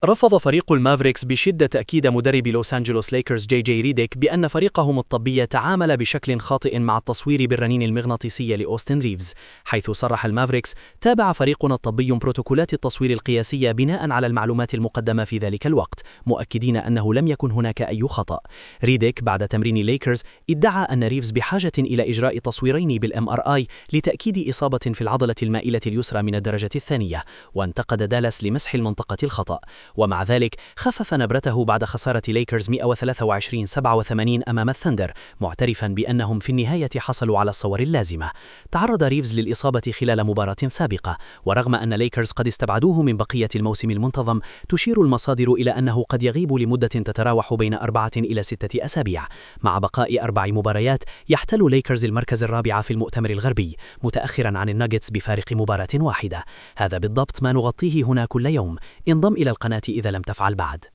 رفض فريق المافريكس بشدة تأكيد مدرب لوس أنجلوس ليكرز جي ريديك بأن فريقهم الطبي تعامل بشكل خاطئ مع التصوير بالرنين المغناطيسي لأوستن ريفز، حيث صرح المافريكس: تابع فريقنا الطبي بروتوكولات التصوير القياسية بناء على المعلومات المقدمة في ذلك الوقت، مؤكدين أنه لم يكن هناك أي خطأ. ريديك بعد تمرين ليكرز ادعى أن ريفز بحاجة إلى إجراء تصويرين بالMRI لتأكيد إصابة في العضلة المائلة اليسرى من الدرجة الثانية، وانتقد دالاس لمسح المنطقة الخطأ. ومع ذلك خفف نبرته بعد خسارة ليكرز 123-87 أمام الثندر، معترفا بأنهم في النهاية حصلوا على الصور اللازمة. تعرض ريفز للإصابة خلال مباراة سابقة، ورغم أن ليكرز قد استبعدوه من بقية الموسم المنتظم، تشير المصادر إلى أنه قد يغيب لمدة تتراوح بين 4 إلى 6 أسابيع. مع بقاء 4 مباريات يحتل ليكرز المركز الرابع في المؤتمر الغربي، متأخرا عن الناجتس بفارق مباراة واحدة. هذا بالضبط ما نغطيه هنا كل يوم. انضم إلى القناة إذا لم تفعل بعد.